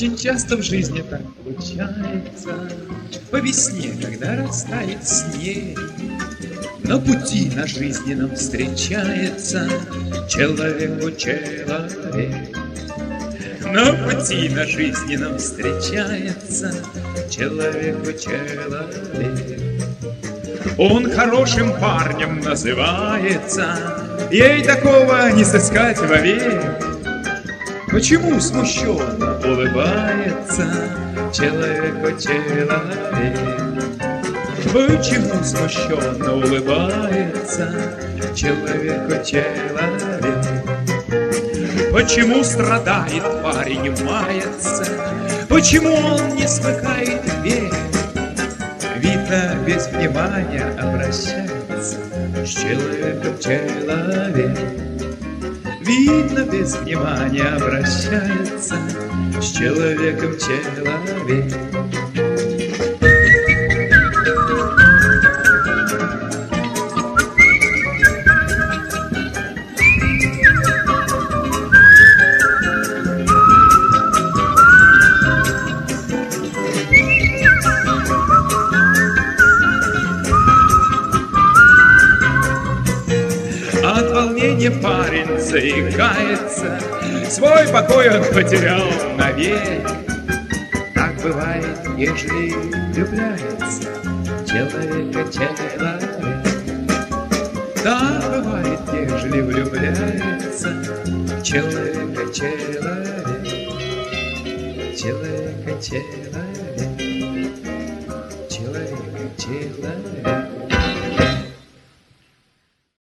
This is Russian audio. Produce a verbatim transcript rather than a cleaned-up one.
Очень часто в жизни так случается, по весне, когда растает снег, на пути на жизненном встречается человеку человек. На пути на жизненном встречается человеку человек. Он хорошим парнем называется, ей такого не сыскать вовек. Почему смущенно улыбается человеку человек? Почему смущенно улыбается человеку человек? Почему страдает парень, мается? Почему он не смыкает век? Видно, без внимания обращается с человеком человек. Видно, без внимания обращается с человеком человек. От волнения парень заикается, свой покой он потерял навек. Так бывает, ежели влюбляется человека человек. Так бывает, ежели влюбляется человека человек. Человека человек. Человека человек.